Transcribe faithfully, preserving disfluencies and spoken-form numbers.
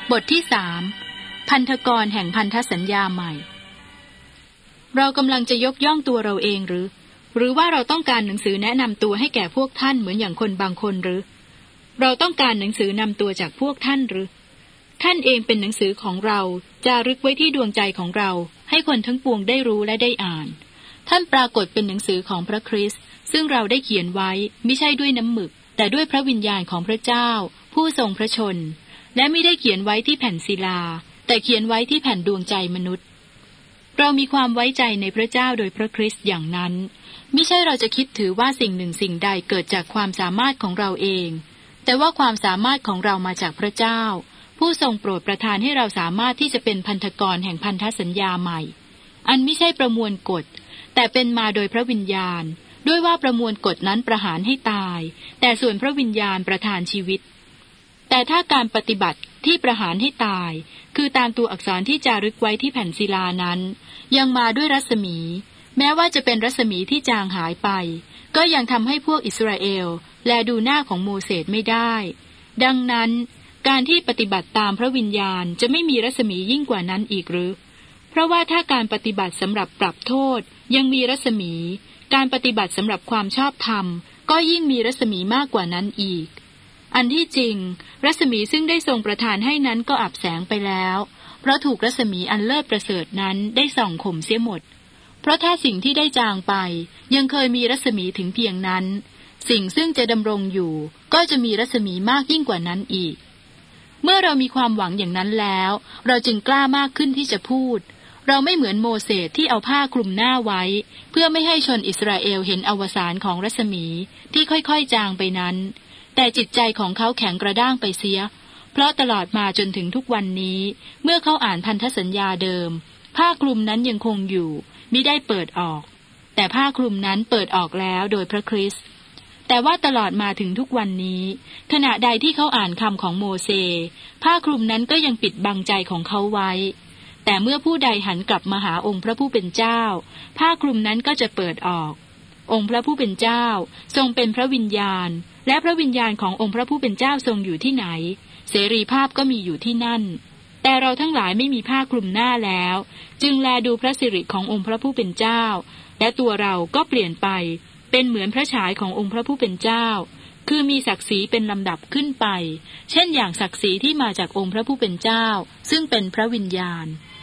บทที่สามพันธกรแห่งพันธสัญญาใหม่เรากำลังจะยกย่องตัวเราเองหรือหรือว่าเราต้องการหนังสือแนะนำตัวให้แก่พวกท่านเหมือนอย่างคนบางคนหรือเราต้องการหนังสือนำตัวจากพวกท่านหรือท่านเองเป็นหนังสือของเราจารึกไว้ที่ดวงใจของเราให้คนทั้งปวงได้รู้และได้อ่านท่านปรากฏเป็นหนังสือของพระคริสต์ซึ่งเราได้เขียนไว้ไม่ใช่ด้วยน้ำหมึกแต่ด้วยพระวิญญาณของพระเจ้าผู้ทรงพระชนและไม่ได้เขียนไว้ที่แผ่นศิลาแต่เขียนไว้ที่แผ่นดวงใจมนุษย์เรามีความไว้ใจในพระเจ้าโดยพระคริสต์อย่างนั้นไม่ใช่เราจะคิดถือว่าสิ่งหนึ่งสิ่งใดเกิดจากความสามารถของเราเองแต่ว่าความสามารถของเรามาจากพระเจ้าผู้ทรงโปรดประทานให้เราสามารถที่จะเป็นพันธกรแห่งพันธสัญญาใหม่อันไม่ใช่ประมวลกฎแต่เป็นมาโดยพระวิญญาณด้วยว่าประมวลกฎนั้นประหารให้ตายแต่ส่วนพระวิญญาณประทานชีวิตแต่ถ้าการปฏิบัติที่ประหารให้ตายคือตามตัวอักษรที่จารึกไว้ที่แผ่นศิลานั้นยังมาด้วยรัศมีแม้ว่าจะเป็นรัศมีที่จางหายไปก็ยังทำให้พวกอิสราเอลแลดูหน้าของโมเสสไม่ได้ดังนั้นการที่ปฏิบัติตามพระวิญญาณจะไม่มีรัศมียิ่งกว่านั้นอีกหรือเพราะว่าถ้าการปฏิบัติสำหรับปรับโทษยังมีรัศมีการปฏิบัติสำหรับความชอบธรรมก็ยิ่งมีรัศมีมากกว่านั้นอีกอันที่จริงรัศมีซึ่งได้ทรงประทานให้นั้นก็อับแสงไปแล้วเพราะถูกรัศมีอันเลิศประเสริฐนั้นได้ส่องข่มเสียหมดเพราะถ้าสิ่งที่ได้จางไปยังเคยมีรัศมีถึงเพียงนั้นสิ่งซึ่งจะดำรงอยู่ก็จะมีรัศมีมากยิ่งกว่านั้นอีกเมื่อเรามีความหวังอย่างนั้นแล้วเราจึงกล้ามากขึ้นที่จะพูดเราไม่เหมือนโมเสสที่เอาผ้าคลุมหน้าไว้เพื่อไม่ให้ชนอิสราเอลเห็นอวสานของรัศมีที่ค่อยๆจางไปนั้นแต่จิตใจของเขาแข็งกระด้างไปเสียเพราะตลอดมาจนถึงทุกวันนี้เมื่อเขาอ่านพันธสัญญาเดิมผ้าคลุมนั้นยังคงอยู่มิได้เปิดออกแต่ผ้าคลุมนั้นเปิดออกแล้วโดยพระคริสต์แต่ว่าตลอดมาถึงทุกวันนี้ขณะใดที่เขาอ่านคำของโมเสสผ้าคลุมนั้นก็ยังปิดบังใจของเขาไว้แต่เมื่อผู้ใดหันกลับมาหาองค์พระผู้เป็นเจ้าผ้าคลุมนั้นก็จะเปิดออกองค์พระผู้เป็นเจ้าทรงเป็นพระวิญญาณและพระวิญญาณขององค์พระผู้เป็นเจ้าทรงอยู่ที่ไหนเสรีภาพก็มีอยู่ที่นั่นแต่เราทั้งหลายไม่มีผ้าคลุมหน้าแล้วจึงแลดูพระสิริขององค์พระผู้เป็นเจ้าและตัวเราก็เปลี่ยนไปเป็นเหมือนพระฉายขององค์พระผู้เป็นเจ้าคือมีศักดิ์ศรีเป็นลำดับขึ้นไปเช่นอย่างศักดิ์ศรีที่มาจากองค์พระผู้เป็นเจ้าซึ่งเป็นพระวิญญาณ